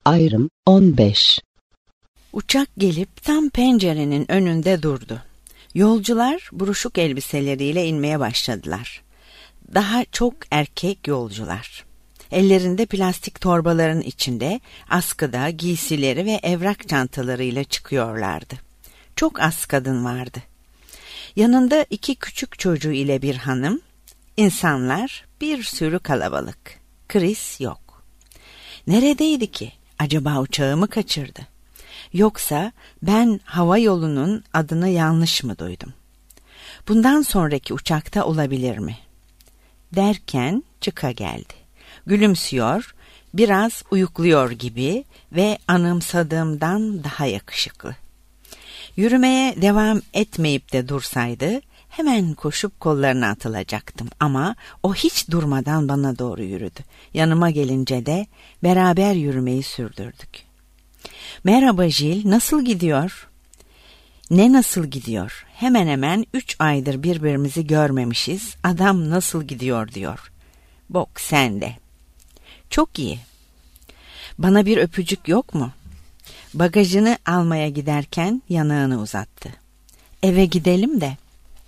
Ayrım 15. Uçak gelip tam pencerenin önünde durdu. Yolcular buruşuk elbiseleriyle inmeye başladılar. Daha çok erkek yolcular. Ellerinde plastik torbaların içinde askıda giysileri ve evrak çantalarıyla çıkıyorlardı. Çok az kadın vardı. Yanında 2 küçük çocuğu ile bir hanım, insanlar bir sürü kalabalık. Chris yok. Neredeydi ki? Acaba uçağı mı kaçırdı? Yoksa ben hava yolunun adını yanlış mı duydum? Bundan sonraki uçakta olabilir mi? Derken Çıka geldi. Gülümsüyor, biraz uyukluyor gibi ve anımsadığımdan daha yakışıklı. Yürümeye devam etmeyip de dursaydı hemen koşup kollarına atılacaktım ama o hiç durmadan bana doğru yürüdü. Yanıma gelince de beraber yürümeyi sürdürdük. "Merhaba Jill, nasıl gidiyor?" "Ne nasıl gidiyor? Hemen hemen 3 aydır birbirimizi görmemişiz. Adam nasıl gidiyor diyor." "Bok sende." "Çok iyi." "Bana bir öpücük yok mu?" Bagajını almaya giderken yanağını uzattı. "Eve gidelim de."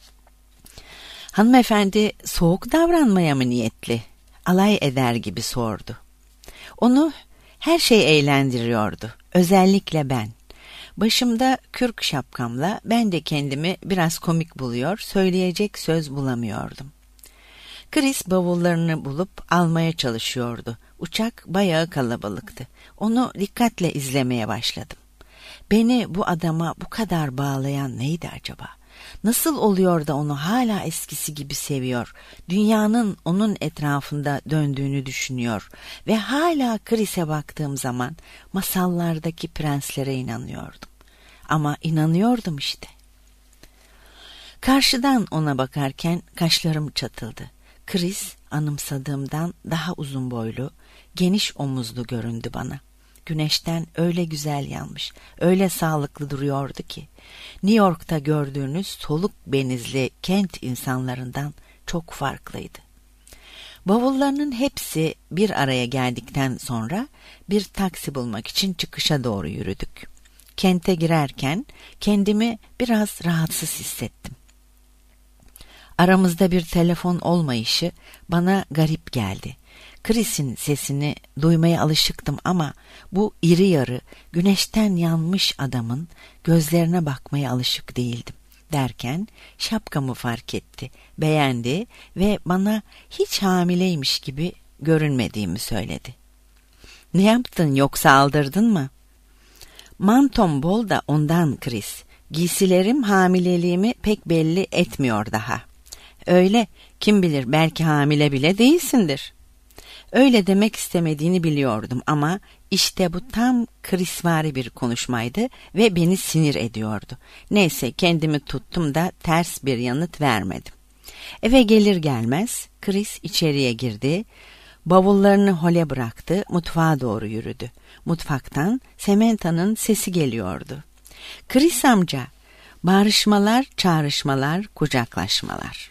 Hanımefendi soğuk davranmaya mı niyetli? Alay eder gibi sordu. Onu her şey eğlendiriyordu. Özellikle ben. Başımda kürk şapkamla ben de kendimi biraz komik buluyor, söyleyecek söz bulamıyordum. Chris bavullarını bulup almaya çalışıyordu. Uçak bayağı kalabalıktı. Onu dikkatle izlemeye başladım. Beni bu adama bu kadar bağlayan neydi acaba? Nasıl oluyor da onu hala eskisi gibi seviyor, dünyanın onun etrafında döndüğünü düşünüyor ve hala Chris'e baktığım zaman masallardaki prenslere inanıyordum. Ama inanıyordum işte. Karşıdan ona bakarken kaşlarım çatıldı. Chris anımsadığımdan daha uzun boylu, geniş omuzlu göründü bana. Güneşten öyle güzel yanmış, öyle sağlıklı duruyordu ki, New York'ta gördüğünüz soluk benizli kent insanlarından çok farklıydı. Bavullarının hepsi bir araya geldikten sonra bir taksi bulmak için çıkışa doğru yürüdük. Kente girerken kendimi biraz rahatsız hissettim. Aramızda bir telefon olmayışı bana garip geldi. Chris'in sesini duymaya alışıktım ama bu iri yarı, güneşten yanmış adamın gözlerine bakmaya alışık değildim. Derken şapkamı fark etti, beğendi ve bana hiç hamileymiş gibi görünmediğimi söyledi. "Ne yaptın, yoksa aldırdın mı?" "Mantom bol da ondan Chris. Giysilerim hamileliğimi pek belli etmiyor daha." "Öyle, kim bilir belki hamile bile değilsindir." Öyle demek istemediğini biliyordum ama işte bu tam Chrisvari bir konuşmaydı ve beni sinir ediyordu. Neyse kendimi tuttum da ters bir yanıt vermedim. Eve gelir gelmez Chris içeriye girdi, bavullarını hole bıraktı, mutfağa doğru yürüdü. Mutfaktan Samantha'nın sesi geliyordu. "Chris amca!" Bağrışmalar, çağrışmalar, kucaklaşmalar.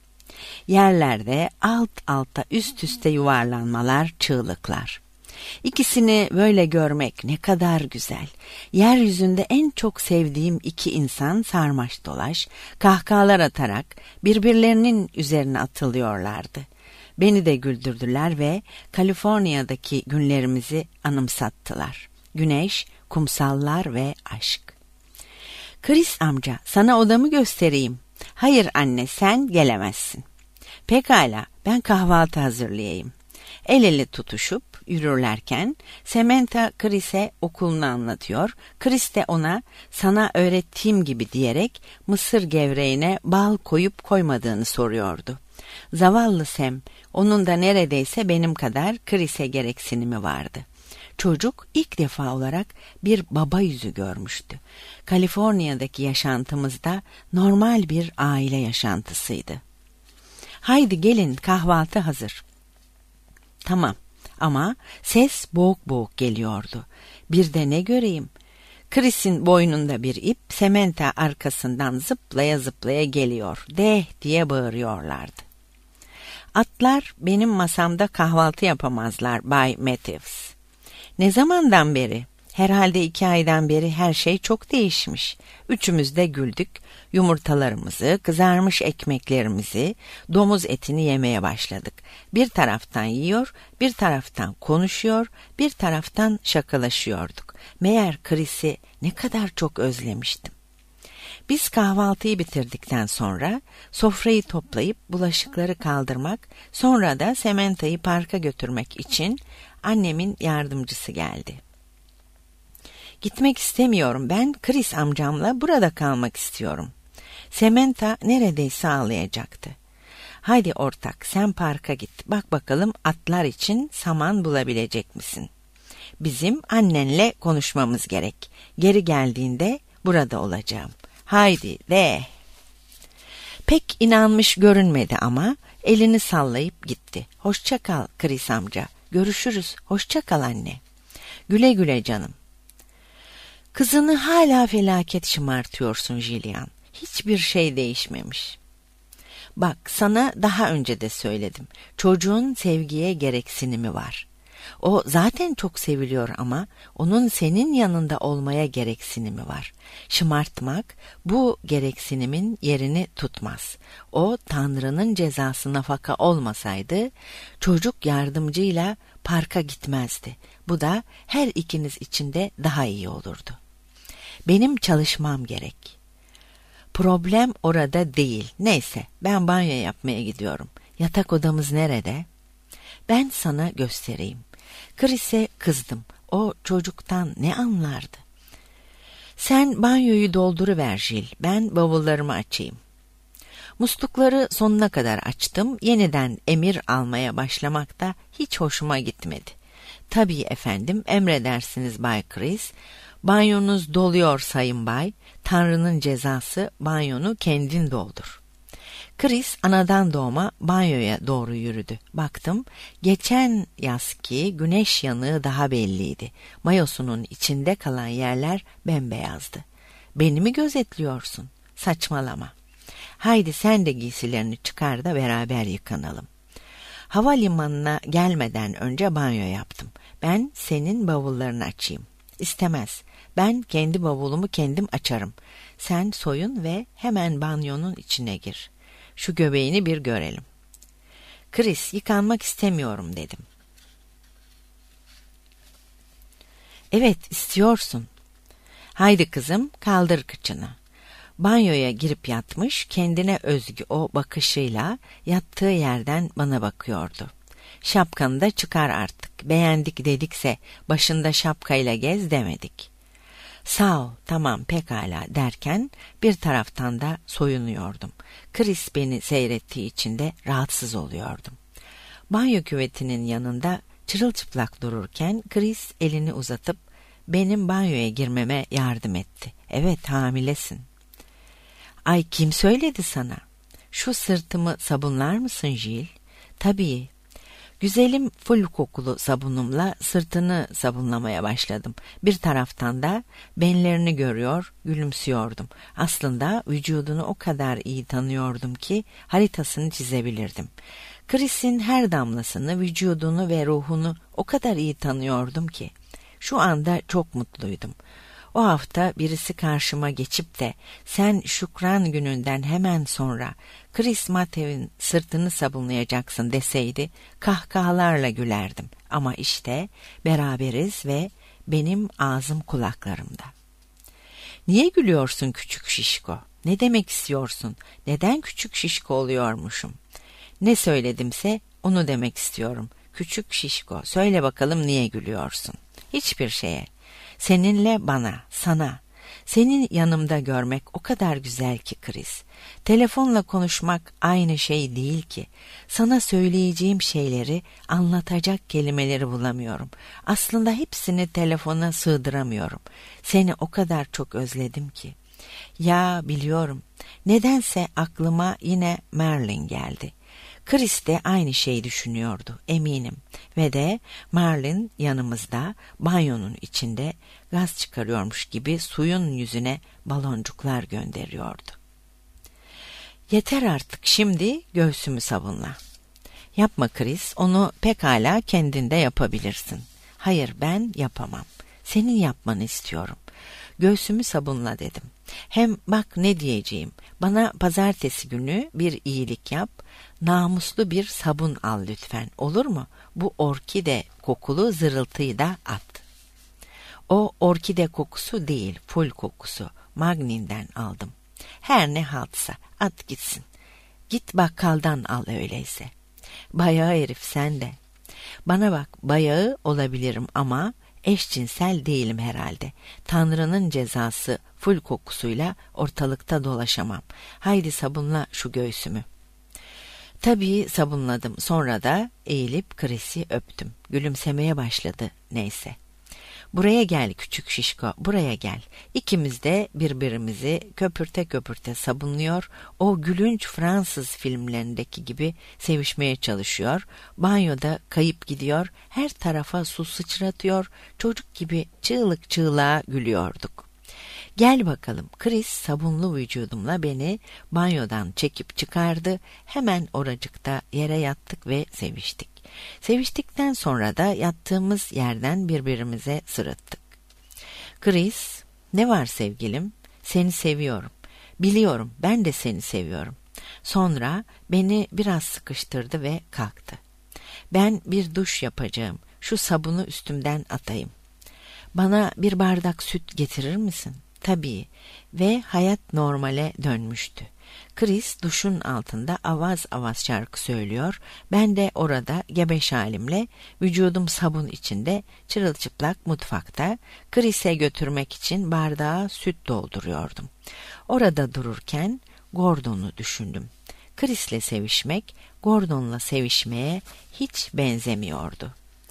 Yerlerde alt alta üst üste yuvarlanmalar, çığlıklar. İkisini böyle görmek ne kadar güzel. Yeryüzünde en çok sevdiğim 2 insan sarmaş dolaş, kahkahalar atarak birbirlerinin üzerine atılıyorlardı. Beni de güldürdüler ve Kaliforniya'daki günlerimizi anımsattılar. Güneş, kumsallar ve aşk. "Chris amca, sana odamı göstereyim." "Hayır anne, sen gelemezsin." "Pekala, ben kahvaltı hazırlayayım." El ele tutuşup yürürlerken Samantha Chris'e okulunu anlatıyor. Chris de ona "sana öğrettiğim gibi" diyerek mısır gevreğine bal koyup koymadığını soruyordu. Zavallı Sam, onun da neredeyse benim kadar Chris'e gereksinimi vardı. Çocuk ilk defa olarak bir baba yüzü görmüştü. Kaliforniya'daki yaşantımızda normal bir aile yaşantısıydı. "Haydi gelin, kahvaltı hazır." Tamam ama ses boğuk boğuk geliyordu. Bir de ne göreyim? Chris'in boynunda bir ip, Samantha arkasından zıplaya zıplaya geliyor. "Deh!" diye bağırıyorlardı. "Atlar benim masamda kahvaltı yapamazlar Bay Matthews." Ne zamandan beri? Herhalde 2 aydan beri her şey çok değişmiş. Üçümüz de güldük. Yumurtalarımızı, kızarmış ekmeklerimizi, domuz etini yemeye başladık. Bir taraftan yiyor, bir taraftan konuşuyor, bir taraftan şakalaşıyorduk. Meğer Chris'i ne kadar çok özlemiştim. Biz kahvaltıyı bitirdikten sonra sofrayı toplayıp bulaşıkları kaldırmak, sonra da Samantha'yı parka götürmek için annemin yardımcısı geldi. Gitmek istemiyorum, ben Chris amcamla burada kalmak istiyorum. Samantha neredeyse ağlayacaktı. Haydi ortak, sen parka git, bak bakalım atlar için saman bulabilecek misin? Bizim annenle konuşmamız gerek. Geri geldiğinde burada olacağım. Haydi de. Pek inanmış görünmedi ama elini sallayıp gitti. Hoşça kal Chris amca. Görüşürüz. Hoşça kal anne. Güle güle canım. Kızını hala felaket şımartıyorsun Jillian. Hiçbir şey değişmemiş. Bak, sana daha önce de söyledim. Çocuğun sevgiye gereksinimi var. O zaten çok seviliyor ama onun senin yanında olmaya gereksinimi var. Şımartmak bu gereksinimin yerini tutmaz. O Tanrı'nın cezası nafaka olmasaydı çocuk yardımcıyla parka gitmezdi. Bu da her ikiniz için de daha iyi olurdu. Benim çalışmam gerek. Problem orada değil. Neyse, ben banyo yapmaya gidiyorum. Yatak odamız nerede? Ben sana göstereyim. Chris'e kızdım. O çocuktan ne anlardı? Sen banyoyu dolduruver Jill. Ben bavullarımı açayım. Muslukları sonuna kadar açtım. Yeniden emir almaya başlamak da hiç hoşuma gitmedi. Tabii efendim, emredersiniz Bay Chris. Banyonuz doluyor sayın bay. Tanrı'nın cezası, banyonu kendin doldur. Chris anadan doğma banyoya doğru yürüdü. Baktım, geçen yazki güneş yanığı daha belliydi. Mayosunun içinde kalan yerler bembeyazdı. Beni mi gözetliyorsun? Saçmalama. Haydi sen de giysilerini çıkar da beraber yıkanalım. Havalimanına gelmeden önce banyo yaptım. Ben senin bavullarını açayım. İstemez. Ben kendi bavulumu kendim açarım. Sen soyun ve hemen banyonun içine gir. Şu göbeğini bir görelim. Chris, yıkanmak istemiyorum dedim. Evet, istiyorsun. Haydi kızım, kaldır kıçını. Banyoya girip yatmış, kendine özgü o bakışıyla yattığı yerden bana bakıyordu. Şapkanı da çıkar artık. Beğendik dedikse başında şapkayla gez demedik. Sağ ol, tamam, pekala derken bir taraftan da soyunuyordum. Chris beni seyrettiği için de rahatsız oluyordum. Banyo küvetinin yanında çırılçıplak dururken Chris elini uzatıp benim banyoya girmeme yardım etti. Evet, hamilesin. Ay, kim söyledi sana? Şu sırtımı sabunlar mısın Jill? Tabii. Güzelim full kokulu sabunumla sırtını sabunlamaya başladım. Bir taraftan da benlerini görüyor, gülümsüyordum. Aslında vücudunu o kadar iyi tanıyordum ki haritasını çizebilirdim. Chris'in her damlasını, vücudunu ve ruhunu o kadar iyi tanıyordum ki. Şu anda çok mutluydum. O hafta birisi karşıma geçip de sen Şükran gününden hemen sonra Chris Matthew'in sırtını sabunlayacaksın deseydi kahkahalarla gülerdim. Ama işte beraberiz ve benim ağzım kulaklarımda. Niye gülüyorsun küçük şişko? Ne demek istiyorsun? Neden küçük şişko oluyormuşum? Ne söyledimse onu demek istiyorum. Küçük şişko, söyle bakalım niye gülüyorsun? Hiçbir şeye. Seninle bana, sana, senin yanımda görmek o kadar güzel ki Chris. Telefonla konuşmak aynı şey değil ki. Sana söyleyeceğim şeyleri anlatacak kelimeleri bulamıyorum. Aslında hepsini telefona sığdıramıyorum. Seni o kadar çok özledim ki. Ya biliyorum, nedense aklıma yine Marlin geldi. Chris de aynı şeyi düşünüyordu, eminim. Ve de Marlin yanımızda, banyonun içinde gaz çıkarıyormuş gibi suyun yüzüne baloncuklar gönderiyordu. Yeter artık, şimdi göğsümü sabunla. Yapma Chris, onu pekala kendinde yapabilirsin. Hayır, ben yapamam. Senin yapmanı istiyorum. Göğsümü sabunla dedim. Hem bak ne diyeceğim. Bana pazartesi günü bir iyilik yap. Namuslu bir sabun al lütfen. Olur mu? Bu orkide kokulu zırıltıyı da at. O orkide kokusu değil, ful kokusu. Magnin'den aldım. Her ne haltsa at gitsin. Git bakkaldan al öyleyse. Bayağı herif sen de. Bana bak, bayağı olabilirim ama eşcinsel değilim herhalde. Tanrı'nın cezası ful kokusuyla ortalıkta dolaşamam. Haydi sabunla şu göğsümü. Tabii sabunladım. Sonra da eğilip Chris'i öptüm. Gülümsemeye başladı neyse. Buraya gel küçük şişko, buraya gel. İkimiz de birbirimizi köpürte köpürte sabunluyor, o gülünç Fransız filmlerindeki gibi sevişmeye çalışıyor, banyoda kayıp gidiyor, her tarafa su sıçratıyor, çocuk gibi çığlık çığlığa gülüyorduk. Gel bakalım, Chris sabunlu vücudumla beni banyodan çekip çıkardı, hemen oracıkta yere yattık ve seviştik. Seviştikten sonra da yattığımız yerden birbirimize sırıttık. Chris, ne var sevgilim? Seni seviyorum. Biliyorum, ben de seni seviyorum. Sonra beni biraz sıkıştırdı ve kalktı. Ben bir duş yapacağım. Şu sabunu üstümden atayım. Bana bir bardak süt getirir misin? Tabii. Ve hayat normale dönmüştü. Chris duşun altında avaz avaz şarkı söylüyor. Ben de orada gebeş halimle vücudum sabun içinde çırılçıplak mutfakta Chris'e götürmek için bardağa süt dolduruyordum. Orada dururken Gordon'u düşündüm. Chris'le sevişmek Gordon'la sevişmeye hiç benzemiyordu.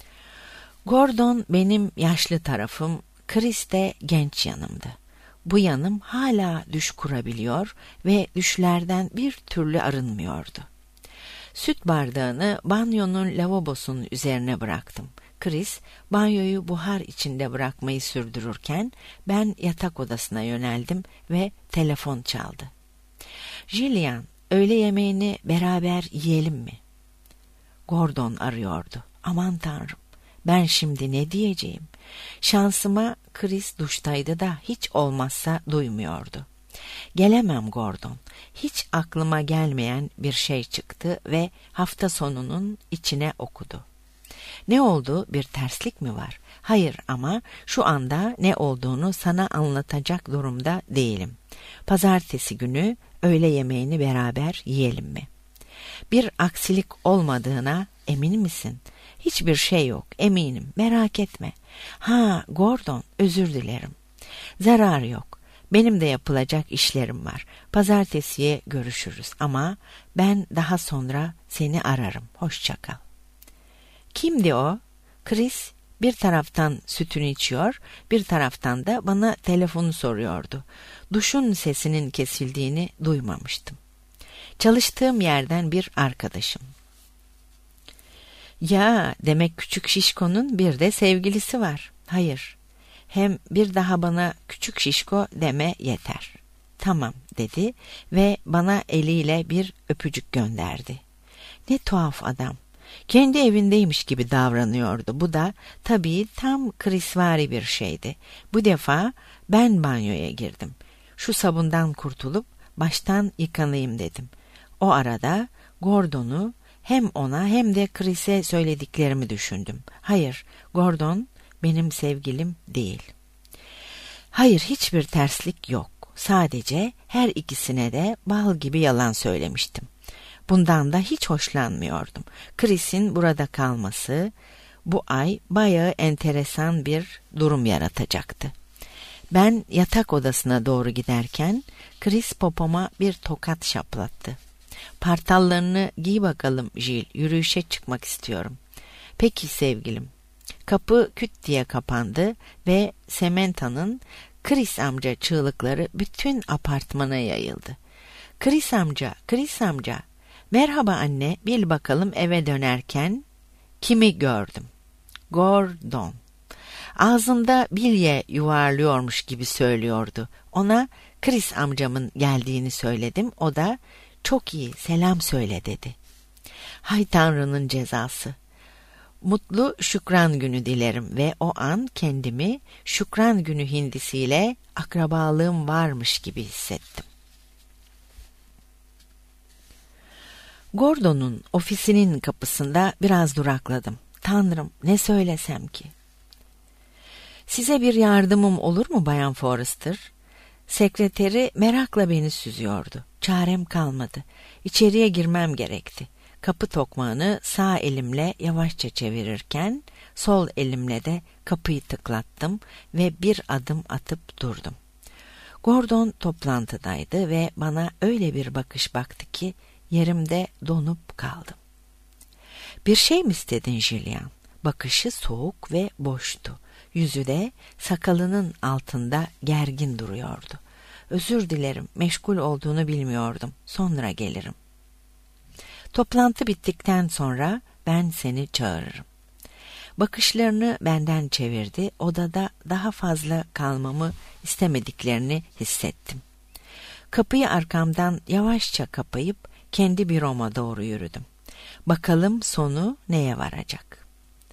Gordon benim yaşlı tarafım, Chris de genç yanımdı. Bu yanım hala düş kurabiliyor ve düşlerden bir türlü arınmıyordu. Süt bardağını banyonun lavabosunun üzerine bıraktım. Chris banyoyu buhar içinde bırakmayı sürdürürken ben yatak odasına yöneldim ve telefon çaldı. Jillian, öğle yemeğini beraber yiyelim mi? Gordon arıyordu. Aman tanrım, ben şimdi ne diyeceğim? Şansıma Chris duştaydı da hiç olmazsa duymuyordu. Gelemem Gordon. Hiç aklıma gelmeyen bir şey çıktı ve hafta sonunun içine okudu. Ne oldu? Bir terslik mi var? Hayır ama şu anda ne olduğunu sana anlatacak durumda değilim. Pazartesi günü öğle yemeğini beraber yiyelim mi? Bir aksilik olmadığına emin misin? Hiçbir şey yok, eminim, merak etme. Ha, Gordon, özür dilerim. Zarar yok. Benim de yapılacak işlerim var. Pazartesiye görüşürüz ama ben daha sonra seni ararım. Hoşça kal. Kimdi o? Chris bir taraftan sütünü içiyor, bir taraftan da bana telefonu soruyordu. Duşun sesinin kesildiğini duymamıştım. Çalıştığım yerden bir arkadaşım. Ya, demek küçük şişkonun bir de sevgilisi var. Hayır. Hem bir daha bana küçük şişko deme yeter. Tamam dedi ve bana eliyle bir öpücük gönderdi. Ne tuhaf adam. Kendi evindeymiş gibi davranıyordu. Bu da tabii tam Chrisvari bir şeydi. Bu defa ben banyoya girdim. Şu sabundan kurtulup baştan yıkanayım dedim. O arada Gordon'u hem ona hem de Chris'e söylediklerimi düşündüm. Hayır, Gordon benim sevgilim değil. Hayır, hiçbir terslik yok. Sadece her ikisine de bal gibi yalan söylemiştim. Bundan da hiç hoşlanmıyordum. Chris'in burada kalması bu ay bayağı enteresan bir durum yaratacaktı. Ben yatak odasına doğru giderken Chris popoma bir tokat şaplattı. Partallarını giy bakalım Jill, yürüyüşe çıkmak istiyorum. Peki sevgilim. Kapı küt diye kapandı ve Sementa'nın Chris amca çığlıkları bütün apartmana yayıldı. Chris amca, Chris amca. Merhaba anne, bil bakalım eve dönerken kimi gördüm? Gordon. Ağzında bilye yuvarlıyormuş gibi söylüyordu. Ona Chris amcamın geldiğini söyledim. O da çok iyi, selam söyle dedi. Hay Tanrı'nın cezası. Mutlu Şükran Günü dilerim ve o an kendimi Şükran Günü hindisiyle akrabalığım varmış gibi hissettim. Gordon'un ofisinin kapısında biraz durakladım. Tanrım, ne söylesem ki? Size bir yardımım olur mu Bayan Forrester? Sekreteri merakla beni süzüyordu. Çarem kalmadı. İçeriye girmem gerekti. Kapı tokmağını sağ elimle yavaşça çevirirken sol elimle de kapıyı tıklattım ve bir adım atıp durdum. Gordon toplantıdaydı ve bana öyle bir bakış baktı ki yerimde donup kaldım. Bir şey mi istedin Julian? Bakışı soğuk ve boştu. Yüzü de sakalının altında gergin duruyordu. Özür dilerim, meşgul olduğunu bilmiyordum. Sonra gelirim. Toplantı bittikten sonra ben seni çağırırım. Bakışlarını benden çevirdi. Odada daha fazla kalmamı istemediklerini hissettim. Kapıyı arkamdan yavaşça kapayıp kendi büroma doğru yürüdüm. Bakalım sonu neye varacak?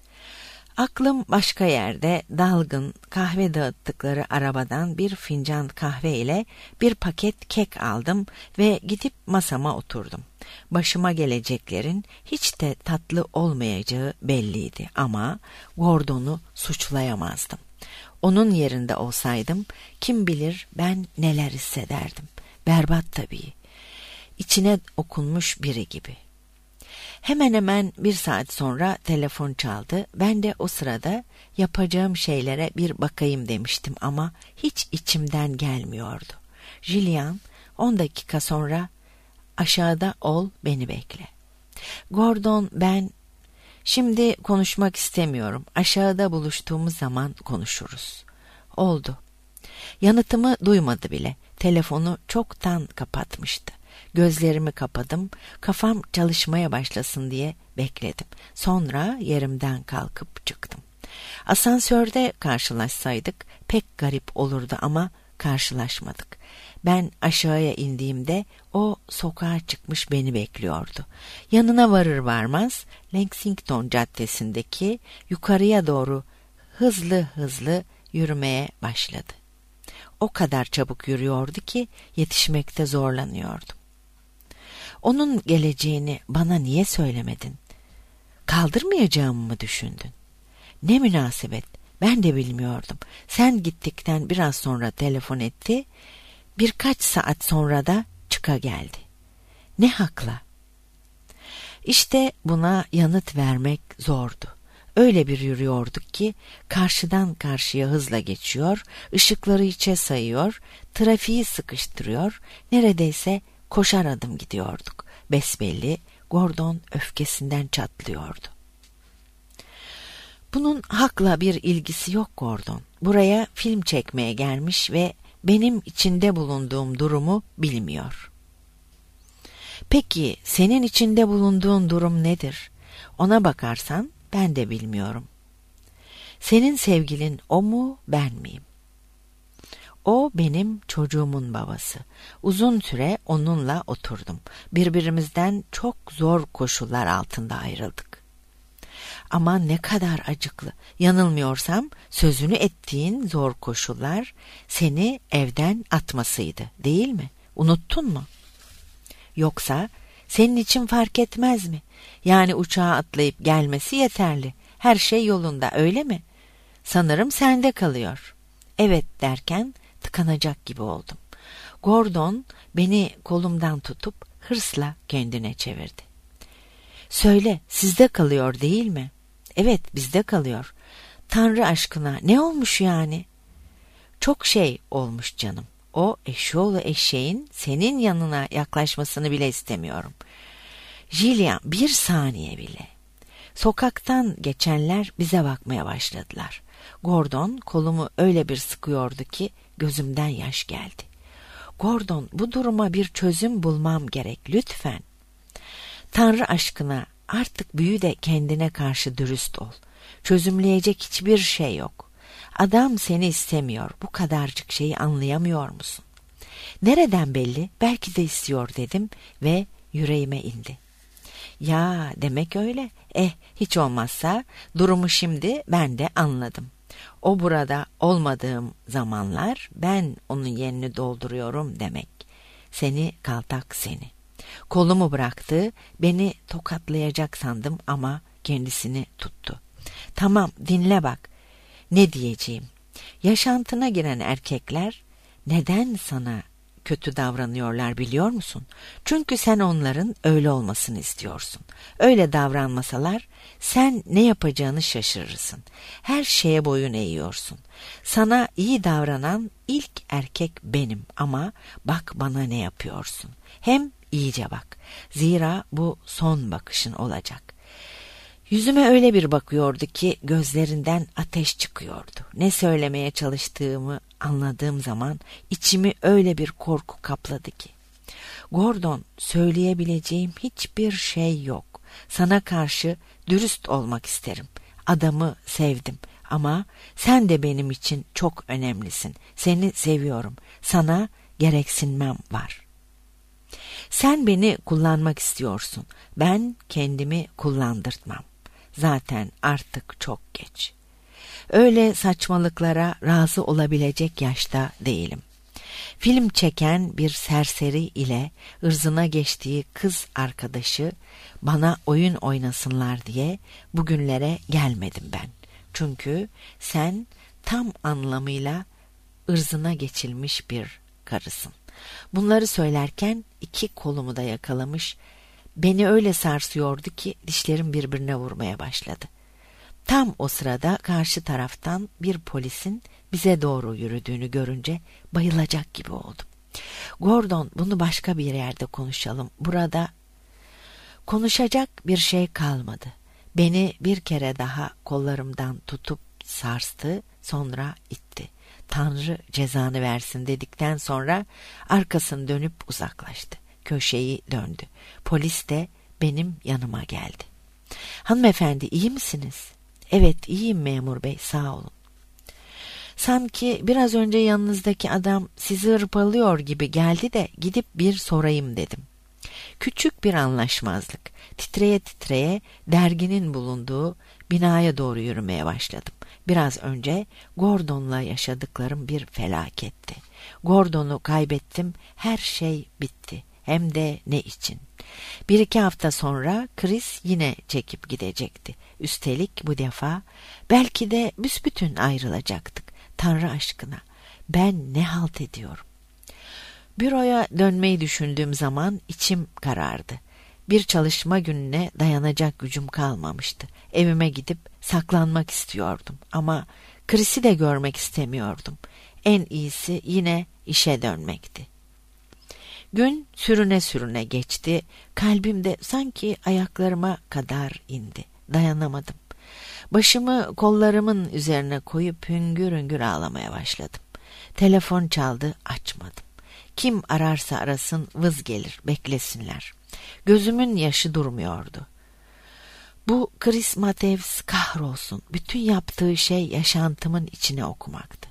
Aklım başka yerde, dalgın, kahve dağıttıkları arabadan bir fincan kahve ile bir paket kek aldım ve gidip masama oturdum. Başıma geleceklerin hiç de tatlı olmayacağı belliydi ama Gordon'u suçlayamazdım. Onun yerinde olsaydım kim bilir ben neler hissederdim. Berbat tabii. İçine okunmuş biri gibi. Hemen hemen bir saat sonra telefon çaldı. Ben de o sırada yapacağım şeylere bir bakayım demiştim ama hiç içimden gelmiyordu. Julian, 10 dakika sonra aşağıda ol, beni bekle. Gordon, ben şimdi konuşmak istemiyorum. Aşağıda buluştuğumuz zaman konuşuruz. Oldu. Yanıtımı duymadı bile. Telefonu çoktan kapatmıştı. Gözlerimi kapadım, kafam çalışmaya başlasın diye bekledim. Sonra yerimden kalkıp çıktım. Asansörde karşılaşsaydık pek garip olurdu ama karşılaşmadık. Ben aşağıya indiğimde o sokağa çıkmış beni bekliyordu. Yanına varır varmaz Lexington Caddesi'ndeki yukarıya doğru hızlı hızlı yürümeye başladı. O kadar çabuk yürüyordu ki yetişmekte zorlanıyordum. Onun geleceğini bana niye söylemedin? Kaldırmayacağımı mı düşündün? Ne münasebet, ben de bilmiyordum. Sen gittikten biraz sonra telefon etti, birkaç saat sonra da çıka geldi. Ne hakla? İşte buna yanıt vermek zordu. Öyle bir yürüyorduk ki karşıdan karşıya hızla geçiyor, ışıkları içe sayıyor, trafiği sıkıştırıyor, neredeyse koşar adım gidiyorduk. Besbelli Gordon öfkesinden çatlıyordu. Bunun hakla bir ilgisi yok Gordon. Buraya film çekmeye gelmiş ve benim içinde bulunduğum durumu bilmiyor. Peki senin içinde bulunduğun durum nedir? Ona bakarsan ben de bilmiyorum. Senin sevgilin o mu, ben miyim? O benim çocuğumun babası. Uzun süre onunla oturdum. Birbirimizden çok zor koşullar altında ayrıldık. Ama ne kadar acıklı. Yanılmıyorsam sözünü ettiğin zor koşullar seni evden atmasıydı, değil mi? Unuttun mu? Yoksa senin için fark etmez mi? Yani uçağa atlayıp gelmesi yeterli. Her şey yolunda, öyle mi? Sanırım sende kalıyor. Evet derken tıkanacak gibi oldum. Gordon beni kolumdan tutup hırsla kendine çevirdi. Söyle, sizde kalıyor değil mi? Evet, bizde kalıyor. Tanrı aşkına ne olmuş yani? Çok şey olmuş canım. O eşoğlu eşeğin senin yanına yaklaşmasını bile istemiyorum. Julian, bir saniye bile. Sokaktan geçenler bize bakmaya başladılar. Gordon kolumu öyle bir sıkıyordu ki gözümden yaş geldi. Gordon, bu duruma bir çözüm bulmam gerek lütfen. Tanrı aşkına artık büyü de kendine karşı dürüst ol. Çözümleyecek hiçbir şey yok. Adam seni istemiyor. Bu kadarcık şeyi anlayamıyor musun? Nereden belli? Belki de istiyor dedim ve yüreğime indi. Ya demek öyle. Hiç olmazsa durumu şimdi ben de anladım. O burada olmadığım zamanlar ben onun yerini dolduruyorum demek. Seni kaltak seni. Kolumu bıraktı, beni tokatlayacak sandım ama kendisini tuttu. Tamam, dinle bak. Ne diyeceğim? Yaşantına giren erkekler neden sana kötü davranıyorlar biliyor musun? Çünkü sen onların öyle olmasını istiyorsun. Öyle davranmasalar sen ne yapacağını şaşırırsın. Her şeye boyun eğiyorsun. Sana iyi davranan ilk erkek benim ama bak bana ne yapıyorsun. Hem iyice bak. Zira bu son bakışın olacak. Yüzüme öyle bir bakıyordu ki gözlerinden ateş çıkıyordu. Ne söylemeye çalıştığımı anladığım zaman içimi öyle bir korku kapladı ki. Gordon, söyleyebileceğim hiçbir şey yok. Sana karşı dürüst olmak isterim. Adamı sevdim ama sen de benim için çok önemlisin. Seni seviyorum. Sana gereksinmem var. Sen beni kullanmak istiyorsun. Ben kendimi kullandırtmam. Zaten artık çok geç. Öyle saçmalıklara razı olabilecek yaşta değilim. Film çeken bir serseri ile ırzına geçtiği kız arkadaşı bana oyun oynasınlar diye bugünlere gelmedim ben. Çünkü sen tam anlamıyla ırzına geçilmiş bir karısın. Bunları söylerken iki kolumu da yakalamış, beni öyle sarsıyordu ki dişlerim birbirine vurmaya başladı. Tam o sırada karşı taraftan bir polisin bize doğru yürüdüğünü görünce bayılacak gibi oldum. Gordon, bunu başka bir yerde konuşalım. Burada konuşacak bir şey kalmadı. Beni bir kere daha kollarımdan tutup sarstı, sonra itti. Tanrı cezanı versin dedikten sonra arkasını dönüp uzaklaştı. Köşeyi döndü. Polis de benim yanıma geldi. Hanımefendi, iyi misiniz? Evet, iyiyim memur bey, sağ olun. Sanki biraz önce yanınızdaki adam sizi hırpalıyor gibi geldi de gidip bir sorayım dedim. Küçük bir anlaşmazlık. Titreye titreye derginin bulunduğu binaya doğru yürümeye başladım. Biraz önce Gordon'la yaşadıklarım bir felaketti. Gordon'u kaybettim, her şey bitti. Hem de ne için? 1-2 hafta sonra Chris yine çekip gidecekti. Üstelik bu defa belki de büsbütün ayrılacaktık. Tanrı aşkına, ben ne halt ediyorum? Büroya dönmeyi düşündüğüm zaman içim karardı. Bir çalışma gününe dayanacak gücüm kalmamıştı. Evime gidip saklanmak istiyordum ama Chris'i de görmek istemiyordum. En iyisi yine işe dönmekti. Gün sürüne sürüne geçti. Kalbim de sanki ayaklarıma kadar indi. Dayanamadım. Başımı kollarımın üzerine koyup hüngür hüngür ağlamaya başladım. Telefon çaldı, açmadım. Kim ararsa arasın vız gelir, beklesinler. Gözümün yaşı durmuyordu. Bu Chris Matthews kahrolsun. Bütün yaptığı şey yaşantımın içine okumaktı.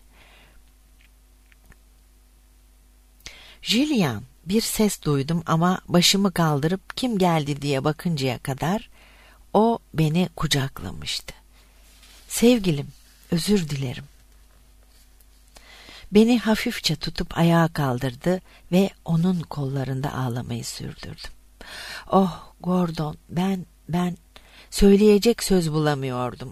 Julian, bir ses duydum ama başımı kaldırıp kim geldi diye bakıncaya kadar o beni kucaklamıştı. Sevgilim, özür dilerim. Beni hafifçe tutup ayağa kaldırdı ve onun kollarında ağlamayı sürdürdüm. Oh Gordon, ben söyleyecek söz bulamıyordum.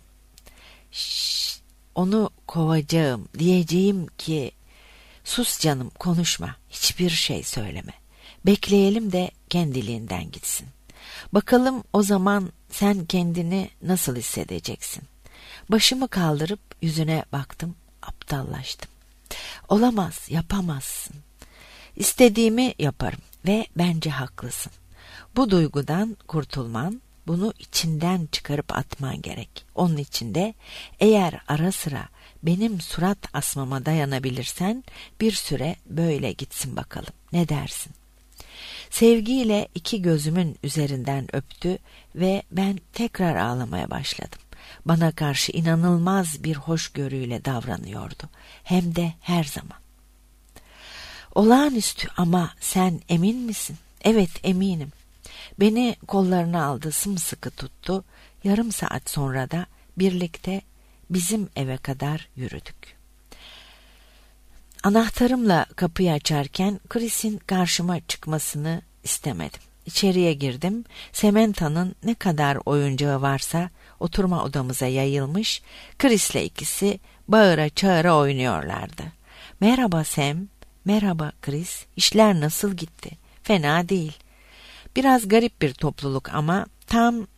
Onu kovacağım, diyeceğim ki sus canım, konuşma, hiçbir şey söyleme. Bekleyelim de kendiliğinden gitsin. Bakalım o zaman sen kendini nasıl hissedeceksin? Başımı kaldırıp yüzüne baktım, aptallaştım. Olamaz, yapamazsın. İstediğimi yaparım ve bence haklısın. Bu duygudan kurtulman, bunu içinden çıkarıp atman gerek. Onun için de eğer ara sıra benim surat asmama dayanabilirsen bir süre böyle gitsin bakalım. Ne dersin? Sevgiyle iki gözümün üzerinden öptü ve ben tekrar ağlamaya başladım. Bana karşı inanılmaz bir hoşgörüyle davranıyordu. Hem de her zaman. Olağanüstü, ama sen emin misin? Evet, eminim. Beni kollarına aldı, sımsıkı tuttu. Yarım saat sonra da birlikte bizim eve kadar yürüdük. Anahtarımla kapıyı açarken Chris'in karşıma çıkmasını istemedim. İçeriye girdim. Sementa'nın ne kadar oyuncağı varsa oturma odamıza yayılmış, Chris'le ikisi bağıra çağıra oynuyorlardı. Merhaba Sam, merhaba Chris, işler nasıl gitti? Fena değil. Biraz garip bir topluluk ama tam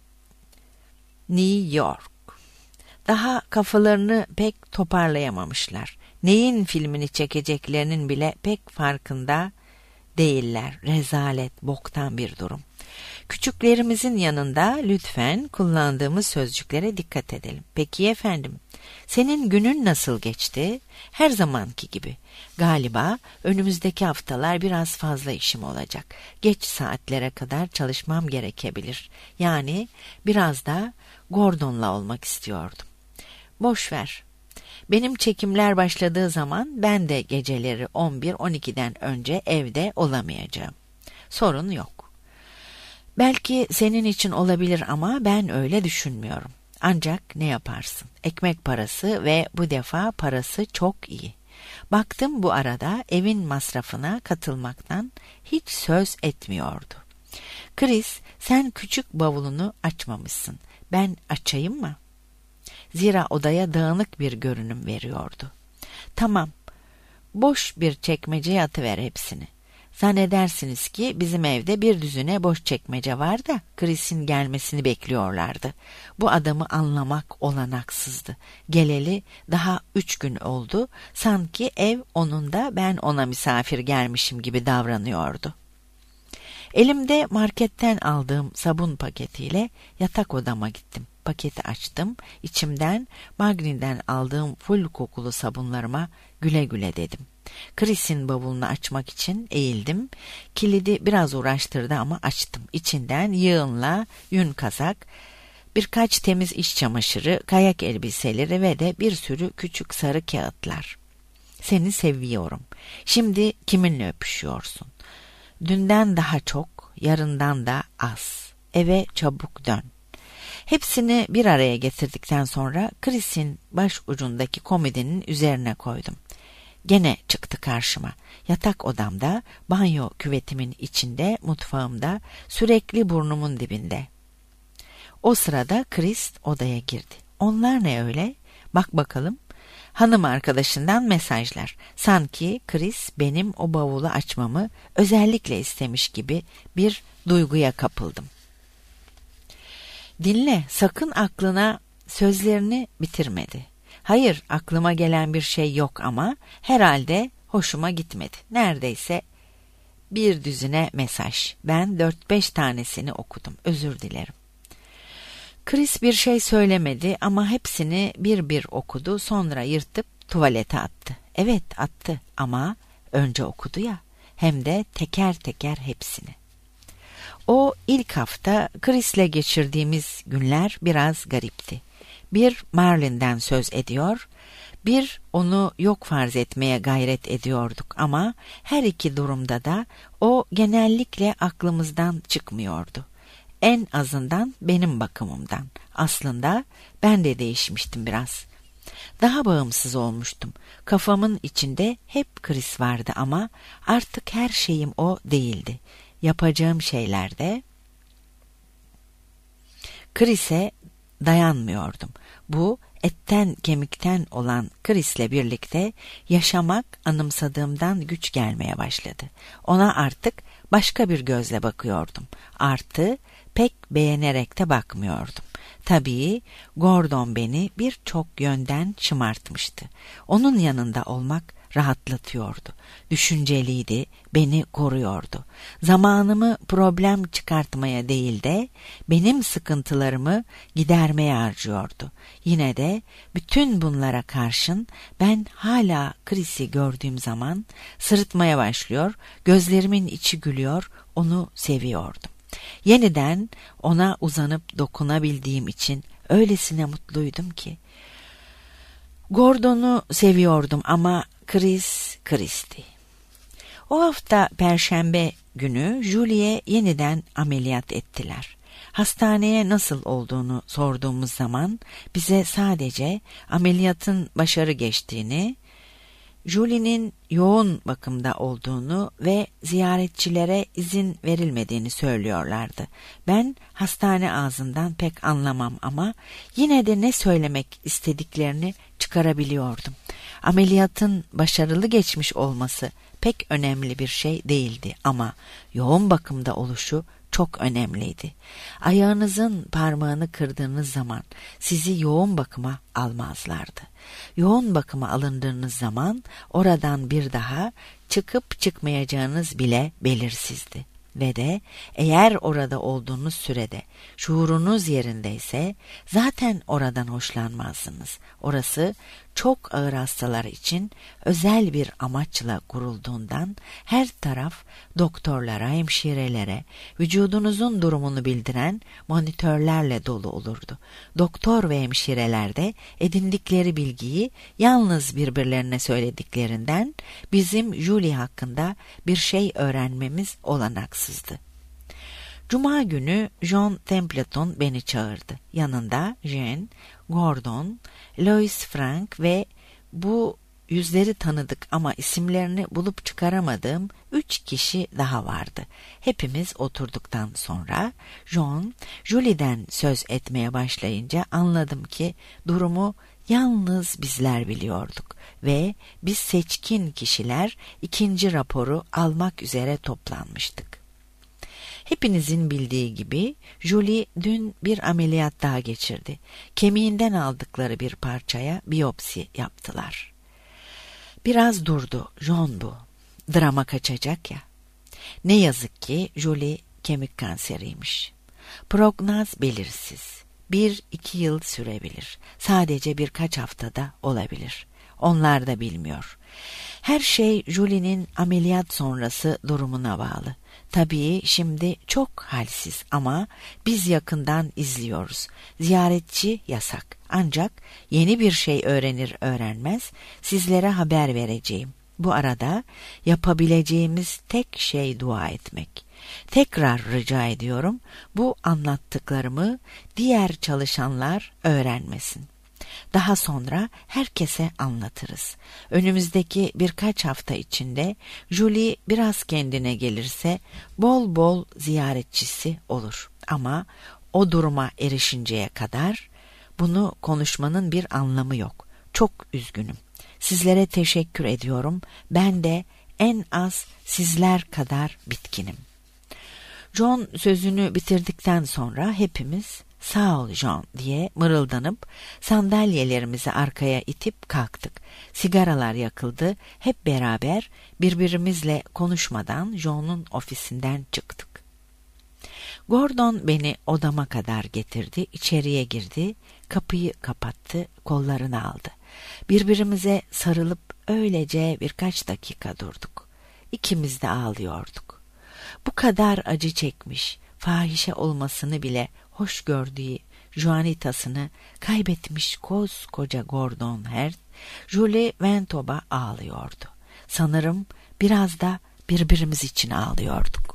New York. Daha kafalarını pek toparlayamamışlar. Neyin filmini çekeceklerinin bile pek farkında değiller. Rezalet, boktan bir durum. Küçüklerimizin yanında lütfen kullandığımız sözcüklere dikkat edelim. Peki efendim, senin günün nasıl geçti? Her zamanki gibi. Galiba önümüzdeki haftalar biraz fazla işim olacak. Geç saatlere kadar çalışmam gerekebilir. Yani biraz da Gordon'la olmak istiyordum. Boş ver. Benim çekimler başladığı zaman ben de geceleri 11-12'den önce evde olamayacağım. Sorun yok. Belki senin için olabilir ama ben öyle düşünmüyorum. Ancak ne yaparsın? Ekmek parası ve bu defa parası çok iyi. Baktım bu arada evin masrafına katılmaktan hiç söz etmiyordu. Chris, sen küçük bavulunu açmamışsın. Ben açayım mı? Zira odaya dağınık bir görünüm veriyordu. Tamam, boş bir çekmeceye atıver hepsini. Zannedersiniz ki bizim evde bir düzine boş çekmece var da Chris'in gelmesini bekliyorlardı. Bu adamı anlamak olanaksızdı. Geleli daha 3 gün oldu, sanki ev onun da ben ona misafir gelmişim gibi davranıyordu. Elimde marketten aldığım sabun paketiyle yatak odama gittim. Paketi açtım, içimden Magni'den aldığım full kokulu sabunlarıma güle güle dedim. Chris'in bavulunu açmak için eğildim. Kilidi biraz uğraştırdı ama açtım. İçinden yığınla yün kazak, birkaç temiz iş çamaşırı, kayak elbiseleri ve de bir sürü küçük sarı kağıtlar. Seni seviyorum. Şimdi kiminle öpüşüyorsun? Dünden daha çok, yarından da az. Eve çabuk dön. Hepsini bir araya getirdikten sonra Chris'in baş ucundaki komodinin üzerine koydum. Gene çıktı karşıma. Yatak odamda, banyo küvetimin içinde, mutfağımda, sürekli burnumun dibinde. O sırada Chris odaya girdi. Onlar ne öyle? Bak bakalım. Hanım arkadaşından mesajlar. Sanki Chris benim o bavulu açmamı özellikle istemiş gibi bir duyguya kapıldım. Dinle, sakın aklına sözlerini bitirmedi. Hayır, aklıma gelen bir şey yok ama herhalde hoşuma gitmedi. Neredeyse bir düzine mesaj. Ben 4-5 tanesini okudum. Özür dilerim. Chris bir şey söylemedi ama hepsini bir bir okudu, sonra yırtıp tuvalete attı. Evet, attı ama önce okudu ya, hem de teker teker hepsini. O ilk hafta Chris'le geçirdiğimiz günler biraz garipti. Bir Marlin'den söz ediyor, bir onu yok farz etmeye gayret ediyorduk ama her iki durumda da o genellikle aklımızdan çıkmıyordu. En azından benim bakımımdan. Aslında ben de değişmiştim biraz. Daha bağımsız olmuştum. Kafamın içinde hep Chris vardı ama artık her şeyim o değildi. Yapacağım şeylerde Chris'e dayanmıyordum. Bu etten kemikten olan Chris'le birlikte yaşamak anımsadığımdan güç gelmeye başladı. Ona artık başka bir gözle bakıyordum. Artı pek beğenerek de bakmıyordum. Tabii Gordon beni birçok yönden şımartmıştı. Onun yanında olmak rahatlatıyordu. Düşünceliydi, beni koruyordu. Zamanımı problem çıkartmaya değil de benim sıkıntılarımı gidermeye harcıyordu. Yine de bütün bunlara karşın ben hala Chris'i gördüğüm zaman sırıtmaya başlıyor, gözlerimin içi gülüyor, onu seviyordum. Yeniden ona uzanıp dokunabildiğim için öylesine mutluydum ki. Gordon'u seviyordum ama Chris'ti. O hafta Perşembe günü Julie'ye yeniden ameliyat ettiler. Hastaneye nasıl olduğunu sorduğumuz zaman bize sadece ameliyatın başarı geçtiğini, Julie'nin yoğun bakımda olduğunu ve ziyaretçilere izin verilmediğini söylüyorlardı. Ben hastane ağzından pek anlamam ama yine de ne söylemek istediklerini çıkarabiliyordum. Ameliyatın başarılı geçmiş olması pek önemli bir şey değildi ama yoğun bakımda oluşu çok önemliydi. Ayağınızın parmağını kırdığınız zaman sizi yoğun bakıma almazlardı. Yoğun bakıma alındığınız zaman oradan bir daha çıkıp çıkmayacağınız bile belirsizdi. Ve de eğer orada olduğunuz sürede şuurunuz yerindeyse zaten oradan hoşlanmazsınız. Orası çok ağır hastalar için özel bir amaçla kurulduğundan her taraf doktorlara, hemşirelere, vücudunuzun durumunu bildiren monitörlerle dolu olurdu. Doktor ve hemşireler de edindikleri bilgiyi yalnız birbirlerine söylediklerinden bizim Julie hakkında bir şey öğrenmemiz olanaksızdı. Cuma günü John Templeton beni çağırdı. Yanında Jane, Gordon, Louis Frank ve bu yüzleri tanıdık ama isimlerini bulup çıkaramadığım 3 kişi daha vardı. Hepimiz oturduktan sonra John, Julie'den söz etmeye başlayınca anladım ki durumu yalnız bizler biliyorduk ve biz seçkin kişiler 2. raporu almak üzere toplanmıştık. Hepinizin bildiği gibi Julie dün bir ameliyat daha geçirdi. Kemiğinden aldıkları bir parçaya biyopsi yaptılar. Biraz durdu. John bu. Drama kaçacak ya. Ne yazık ki Julie kemik kanseriymiş. Prognaz belirsiz. 1-2 yıl sürebilir. Sadece birkaç haftada olabilir. Onlar da bilmiyor. Her şey Julie'nin ameliyat sonrası durumuna bağlı. Tabii şimdi çok halsiz ama biz yakından izliyoruz. Ziyaretçi yasak. Ancak yeni bir şey öğrenir öğrenmez sizlere haber vereceğim. Bu arada yapabileceğimiz tek şey dua etmek. Tekrar rica ediyorum bu anlattıklarımı diğer çalışanlar öğrenmesin. Daha sonra herkese anlatırız. Önümüzdeki birkaç hafta içinde Julie biraz kendine gelirse bol bol ziyaretçisi olur. Ama o duruma erişinceye kadar bunu konuşmanın bir anlamı yok. Çok üzgünüm. Sizlere teşekkür ediyorum. Ben de en az sizler kadar bitkinim. John sözünü bitirdikten sonra hepimiz "Sağ ol John" diye mırıldanıp sandalyelerimizi arkaya itip kalktık. Sigaralar yakıldı. Hep beraber birbirimizle konuşmadan John'un ofisinden çıktık. Gordon beni odama kadar getirdi, içeriye girdi, kapıyı kapattı, kollarını aldı. Birbirimize sarılıp öylece birkaç dakika durduk. İkimiz de ağlıyorduk. Bu kadar acı çekmiş, fahişe olmasını bile hoş gördüğü Juanitas'ını kaybetmiş koskoca Gordon Hert, Julie Ventob'a ağlıyordu. Sanırım biraz da birbirimiz için ağlıyorduk.